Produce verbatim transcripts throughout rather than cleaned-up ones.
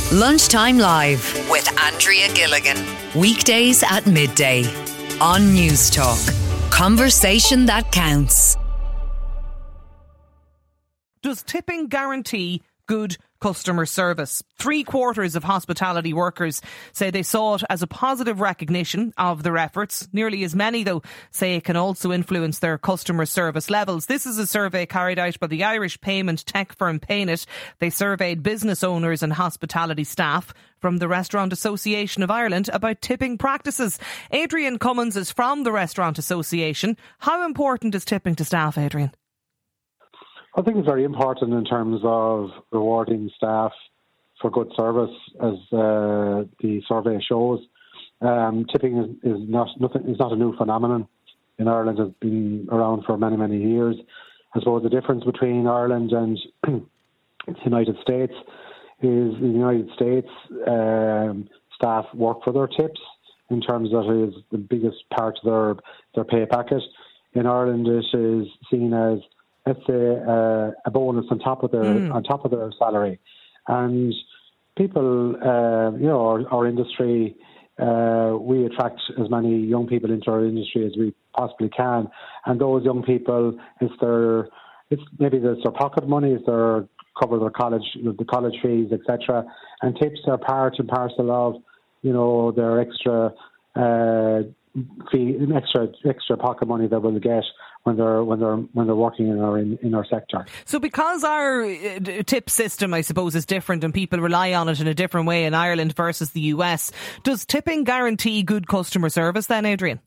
Lunchtime Live with Andrea Gilligan. Weekdays at midday on News Talk. Conversation that counts. Does tipping guarantee good customer service? Three quarters of hospitality workers say they saw it as a positive recognition of their efforts. Nearly as many, though, say it can also influence their customer service levels. This is a survey carried out by the Irish payment tech firm Paynit. They surveyed business owners and hospitality staff from the Restaurant Association of Ireland about tipping practices. Adrian Cummins is from the Restaurant Association. How important is tipping to staff, Adrian? I think it's very important in terms of rewarding staff for good service, as uh, the survey shows. Um, tipping is, is not nothing. Is not a new phenomenon in Ireland. It's been around for many, many years. I suppose the difference between Ireland and the United States is in the United States, um, staff work for their tips in terms of it is the biggest part of their their pay packet. In Ireland, it is seen as, let's say, uh, a bonus on top of their mm. on top of their salary, and people, uh, you know, our, our industry, uh, we attract as many young people into our industry as we possibly can, and those young people, it's their, it's maybe it's their pocket money, it's their cover their college, the college fees, et cetera, and tips are part and parcel of, you know, their extra. Uh, fee, extra extra pocket money that we'll get when they're when they're when they're working in our in, in our sector. So, because our uh, tip system, I suppose, is different and people rely on it in a different way in Ireland versus the U S, does tipping guarantee good customer service then, Adrian?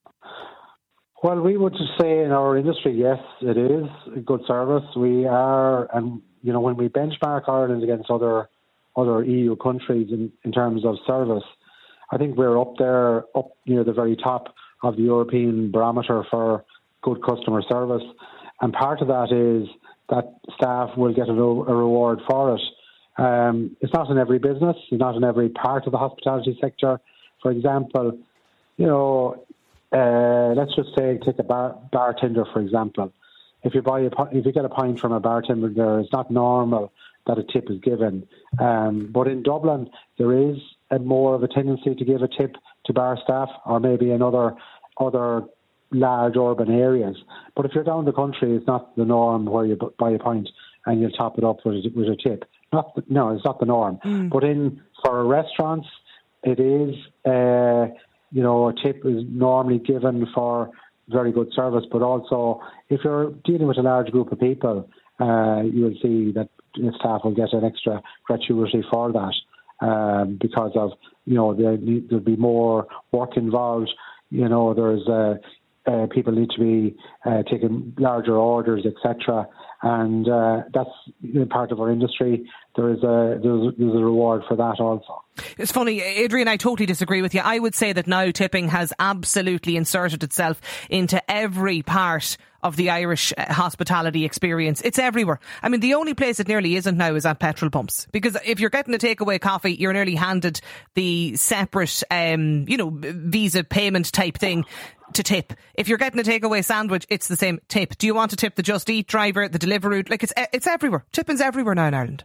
Well, we would say in our industry, yes, it is a good service. We are, and you know, when we benchmark Ireland against other other E U countries in, in terms of service, I think we're up there, up near the very top of the European barometer for good customer service. And part of that is that staff will get a, a reward for it. Um, it's not in every business, it's not in every part of the hospitality sector. For example, you know, uh, let's just say, take a bar, bartender, for example. If you buy a, if you get a pint from a bartender there, it's not normal that a tip is given. Um, but in Dublin, there is a more of a tendency to give a tip to bar staff, or maybe in other other large urban areas. But if you're down the country, it's not the norm where you buy a pint and you'll top it up with a, with a tip. Not the, no, it's not the norm. Mm. But in for restaurants, it is. Uh, you know, a tip is normally given for very good service. But also, if you're dealing with a large group of people, uh, you will see that the staff will get an extra gratuity for that. Um, because of, you know, there, there'll be more work involved. You know, there's uh, uh, people need to be uh, taking larger orders, et cetera. And uh, that's you know, part of our industry. There is a there's, there's a reward for that also. It's funny, Adrian, I totally disagree with you. I would say that now tipping has absolutely inserted itself into every part of the Irish uh, hospitality experience. It's everywhere. I mean, the only place it nearly isn't now is at petrol pumps. Because if you're getting a takeaway coffee, you're nearly handed the separate, um, you know, Visa payment type thing to tip. If you're getting a takeaway sandwich, it's the same tip. Do you want to tip the Just Eat driver, the Deliveroo? Like, it's it's everywhere. Tipping's everywhere now in Ireland.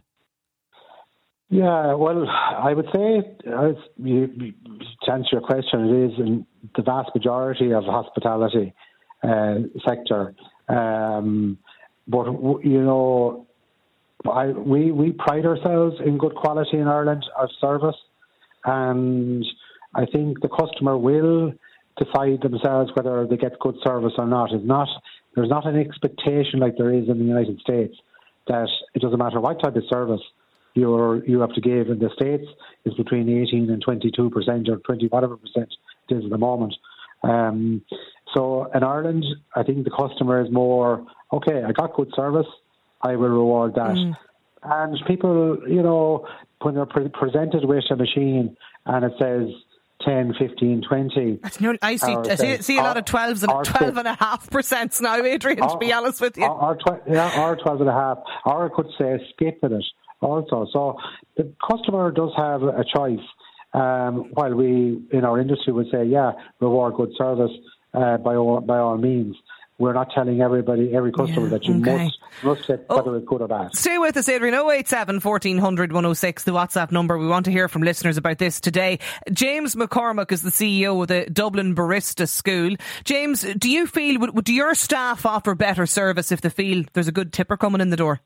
Yeah, well, I would say, uh, you, to answer your question, it is in the vast majority of the hospitality uh, sector. Um, but, you know, I, we, we pride ourselves in good quality in Ireland of service. And I think the customer will decide themselves whether they get good service or not. It's not there's not an expectation like there is in the United States that it doesn't matter what type of service you're, you have to give. In the States, it's between eighteen and twenty-two percent or twenty whatever percent it is at the moment. Um, so in Ireland, I think the customer is more, okay, I got good service, I will reward that. Mm. And people, you know, when they're pre- presented with a machine and it says ten, fifteen, twenty. That's nearly, I see, I see, see a lot of twelves and twelve and a half percent now, Adrian, or, to be honest with you. Or, or, tw- yeah, or twelve and a half. Or I could say skip in it also. So the customer does have a choice. Um, while we in our industry would say, yeah, reward good service uh, by all by all means. we're not telling everybody, every customer, Yeah, that you okay. must must tip, Oh. whether it's good or bad. Stay with us, Adrian. oh eight seven, fourteen hundred, one oh six, the WhatsApp number. We want to hear from listeners about this today. James McCormack is the C E O of the Dublin Barista School. James, do you feel, would, do your staff offer better service if they feel there's a good tipper coming in the door?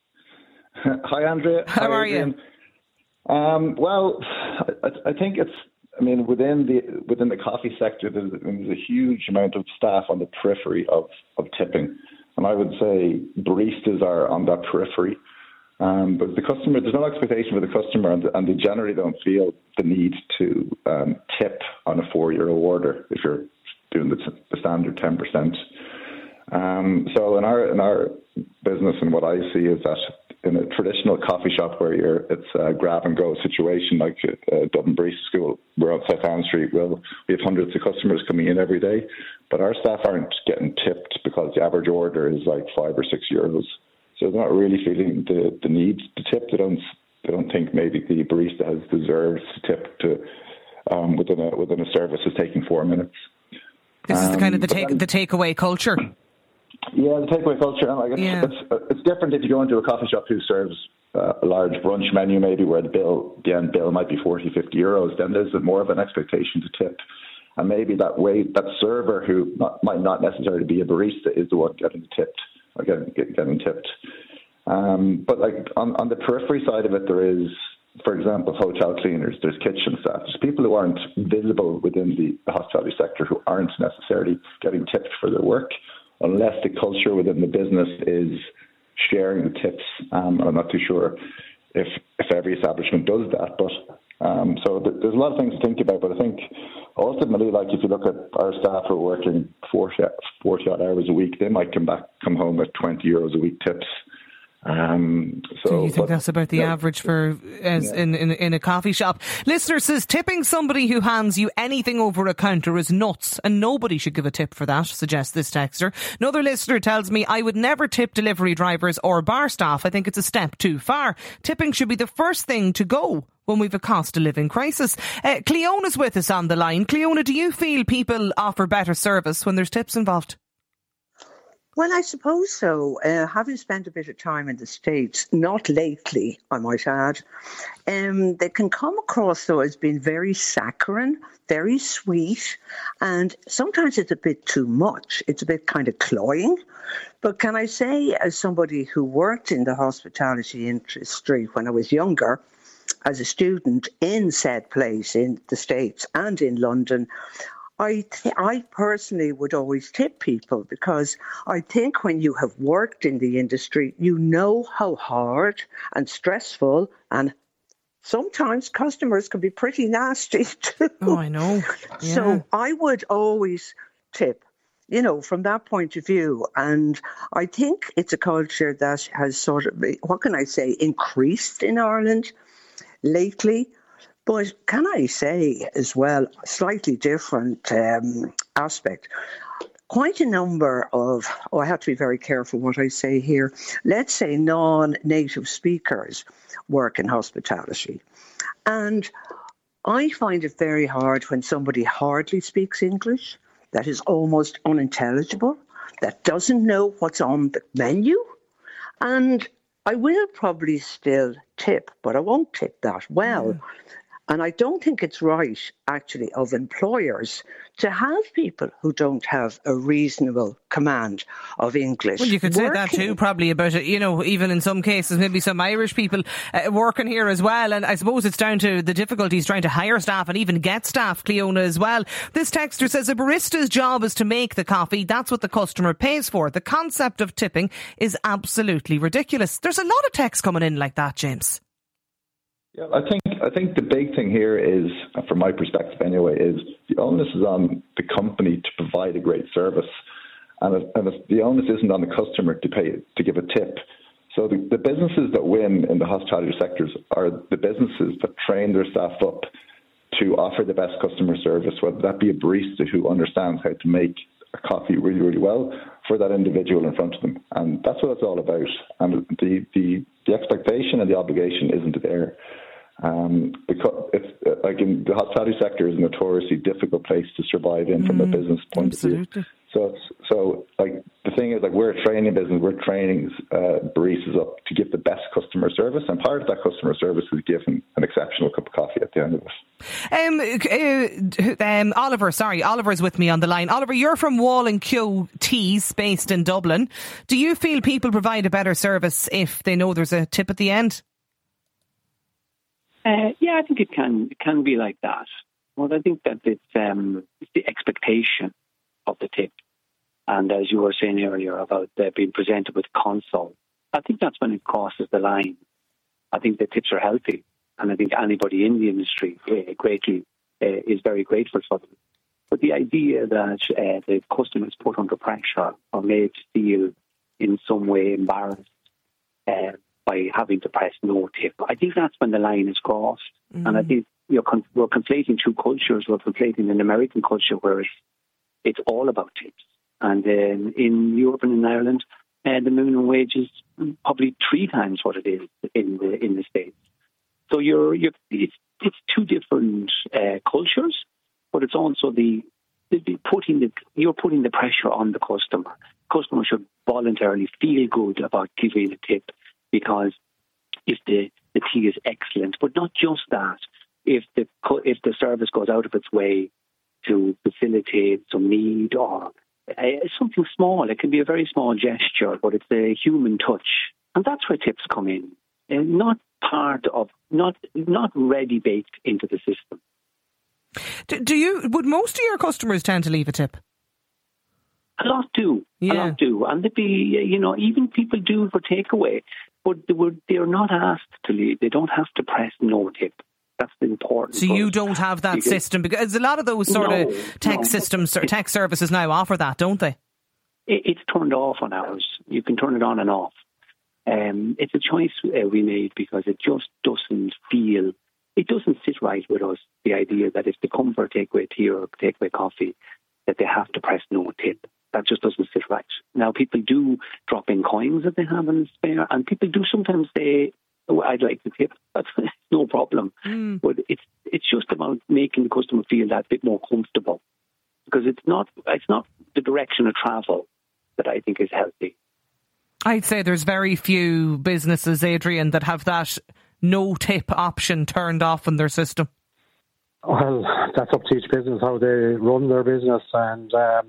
Hi, Andrea. How Hi, are Adrian. you? Um, well, I, I think it's, I mean, within the within the coffee sector, there's, there's a huge amount of staff on the periphery of, of tipping. And I would say baristas are on that periphery. Um, but the customer, there's no expectation for the customer, and, and they generally don't feel the need to um, tip on a four-euro order if you're doing the, t- the standard ten percent. Um, so in our in our business, and what I see is that in a traditional coffee shop where you're, it's a grab and go situation like uh, Dublin Barista School, we're on South Anne Street. Well, we have hundreds of customers coming in every day, but our staff aren't getting tipped because the average order is like five or six euros. So they're not really feeling the, the need to tip. They don't they don't think maybe the barista has deserves to tip to um, within a within a service is taking four minutes. This is the kind of the Um, take then- the takeaway culture. Yeah, the takeaway culture. And like it's, Yeah. it's, it's different if you go into a coffee shop who serves uh, a large brunch menu, maybe where the bill, the end bill might be forty, fifty euros. Then there's more of an expectation to tip. And maybe that way, that server who not, might not necessarily be a barista is the one getting tipped or getting, getting tipped. Um, but like on, on the periphery side of it, there is, for example, hotel cleaners, there's kitchen staff, there's people who aren't visible within the, the hospitality sector who aren't necessarily getting tipped for their work, unless the culture within the business is sharing the tips. Um, and I'm not too sure if if every establishment does that. But um, so th- there's a lot of things to think about. But I think ultimately, like if you look at our staff who are working forty, forty odd hours a week, they might come back, come home with twenty euros a week tips. Um, so, So you think but, that's about the yeah. average for as Yeah. in, in in a coffee shop? Listener says tipping somebody who hands you anything over a counter is nuts, and nobody should give a tip for that, suggests this texter. Another listener tells me I would never tip delivery drivers or bar staff. I think it's a step too far. Tipping should be the first thing to go when we've a cost of living crisis. Uh, Cleona's with us on the line. Cleona, do you feel people offer better service when there's tips involved? Well, I suppose so. Uh, having spent a bit of time in the States, not lately, I might add, um, they can come across, though, as being very saccharine, very sweet, and sometimes it's a bit too much. It's a bit kind of cloying. But can I say, as somebody who worked in the hospitality industry when I was younger, as a student in said place in the States and in London, I th- I personally would always tip people, because I think when you have worked in the industry, you know how hard and stressful, and sometimes customers can be pretty nasty too. Oh, I know. Yeah. So I would always tip, you know, from that point of view. And I think it's a culture that has sort of, what can I say, increased in Ireland lately. But can I say as well, a slightly different um, aspect, quite a number of, oh, I have to be very careful what I say here, let's say non-native speakers work in hospitality. And I find it very hard when somebody hardly speaks English, that is almost unintelligible, that doesn't know what's on the menu. And I will probably still tip, but I won't tip that well. Mm. And I don't think it's right, actually, of employers to have people who don't have a reasonable command of English. Well, you could working. say that too, probably, about it, you know, even in some cases, maybe some Irish people uh, working here as well. And I suppose it's down to the difficulties trying to hire staff and even get staff, Cleona, as well. This texter says a barista's job is to make the coffee. That's what the customer pays for. The concept of tipping is absolutely ridiculous. There's a lot of texts coming in like that, James. Yeah, I think I think the big thing here is, from my perspective anyway, is the onus is on the company to provide a great service, and, if, and if the onus isn't on the customer to pay to give a tip. So the, the businesses that win in the hospitality sectors are the businesses that train their staff up to offer the best customer service, whether that be a barista who understands how to make a coffee really, really well for that individual in front of them. And that's what it's all about. And the the, the expectation and the obligation isn't there. Um, because it's like in the hospitality sector is a notoriously difficult place to survive in from mm, a business point absolutely. of view. So, it's, so like the thing is, like we're a training business. We're training uh, baristas up to give the best customer service, and part of that customer service is giving an exceptional cup of coffee at the end of Um, it. uh, um, Oliver, sorry, Oliver's with me on the line. Oliver, you're from Wall and Q Teas, based in Dublin. Do you feel people provide a better service if they know there's a tip at the end? Uh, yeah, I think it can it can be like that. Well, I think that it's, um, it's the expectation of the tip. And as you were saying earlier about uh, being presented with console, I think that's when it crosses the line. I think the tips are healthy. And I think anybody in the industry uh, greatly uh, is very grateful for them. But the idea that uh, the customer is put under pressure or made to feel in some way embarrassed uh, by having to press no tip, I think that's when the line is crossed. Mm. And I think you know, con- we're conflating two cultures. We're conflating an American culture where it's, it's all about tips. And um, in Europe and in Ireland, uh, the minimum wage is probably three times what it is in the in the States. So you're, you're it's it's two different uh, cultures, but it's also the, the putting the you're putting the pressure on the customer. Customer should voluntarily feel good about giving a tip, because if the, the tea is excellent, but not just that, if the if the service goes out of its way to facilitate some need or uh, something small, it can be a very small gesture, but it's a human touch, and that's where tips come in, and not part of, not not ready baked into the system. Do, do you? Would most of your customers tend to leave a tip? A lot do, yeah. a lot do, and they be you know even people do for takeaway, but they were they're not asked to leave. They don't have to press no tip. That's the important. So you don't have that because, system, because a lot of those sort no, of tech no, systems or tech services now offer that, don't they? It, it's turned off on ours. You can turn it on and off. Um, it's a choice uh, we made because it just doesn't feel, it doesn't sit right with us. The idea that if they come for a takeaway tea or takeaway coffee, that they have to press no tip. That just doesn't sit right. Now, people do drop in coins that they have in spare, and people do sometimes say, oh, I'd like the tip. That's no problem. Mm. But it's it's just about making the customer feel that bit more comfortable, because it's not it's not the direction of travel that I think is healthy. I'd say there's very few businesses, Adrian, that have that no tip option turned off in their system. Well, that's up to each business how they run their business, and um,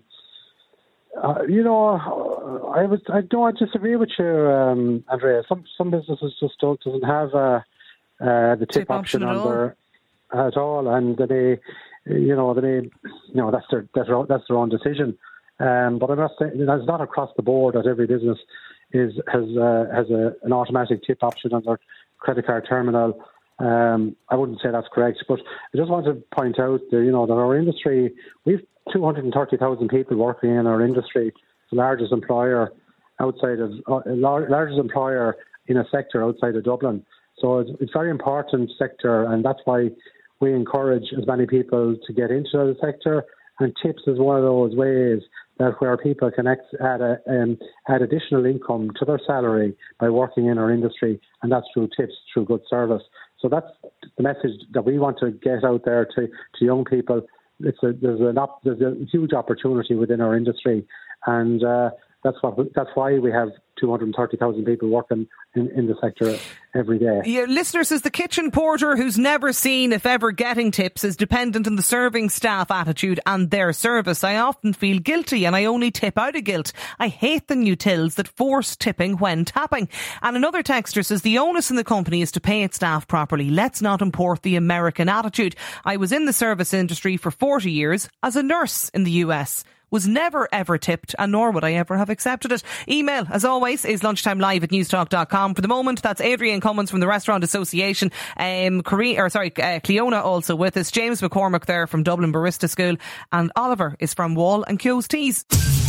uh, you know, I would I don't disagree with you, um, Andrea. Some some businesses just don't doesn't have uh, uh, the tip, tip option, option on their at all, and they, you know, they, you know, that's their that's their, that's their own decision. Um, but I'm not saying that's not across the board that every business is has uh, has a, an automatic tip option on their credit card terminal. Um, I wouldn't say that's correct, but I just want to point out that, you know, that our industry, we've two hundred thirty thousand people working in our industry, the largest employer outside of uh, largest employer in a sector outside of Dublin. So it's, it's a very important sector, and that's why we encourage as many people to get into the sector. And tips is one of those ways that where people can ex- add, a, um, add additional income to their salary by working in our industry, and that's through tips, through good service. So that's the message that we want to get out there to, to young people. It's a, there's, an op, there's a huge opportunity within our industry, and uh, that's what that's why we have two hundred thirty thousand people working in, in the sector every day. Yeah, listener says the kitchen porter who's never seen, if ever getting tips, is dependent on the serving staff attitude and their service. I often feel guilty and I only tip out of guilt. I hate the new tills that force tipping when tapping. And another texter says the onus in the company is to pay its staff properly. Let's not import the American attitude. I was in the service industry for forty years as a nurse in the U S. Was never ever tipped, and nor would I ever have accepted it. Email, as always, is lunchtimelive at newstalk dot com. For the moment, that's Adrian Cummins from the Restaurant Association. Um, Corrine, or sorry, uh, Cleona also with us. James McCormick there from Dublin Barista School. And Oliver is from Wall and Q's Teas.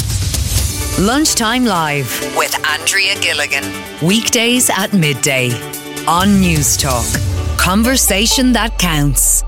Lunchtime Live with Andrea Gilligan. Weekdays at midday on Newstalk. Conversation that counts.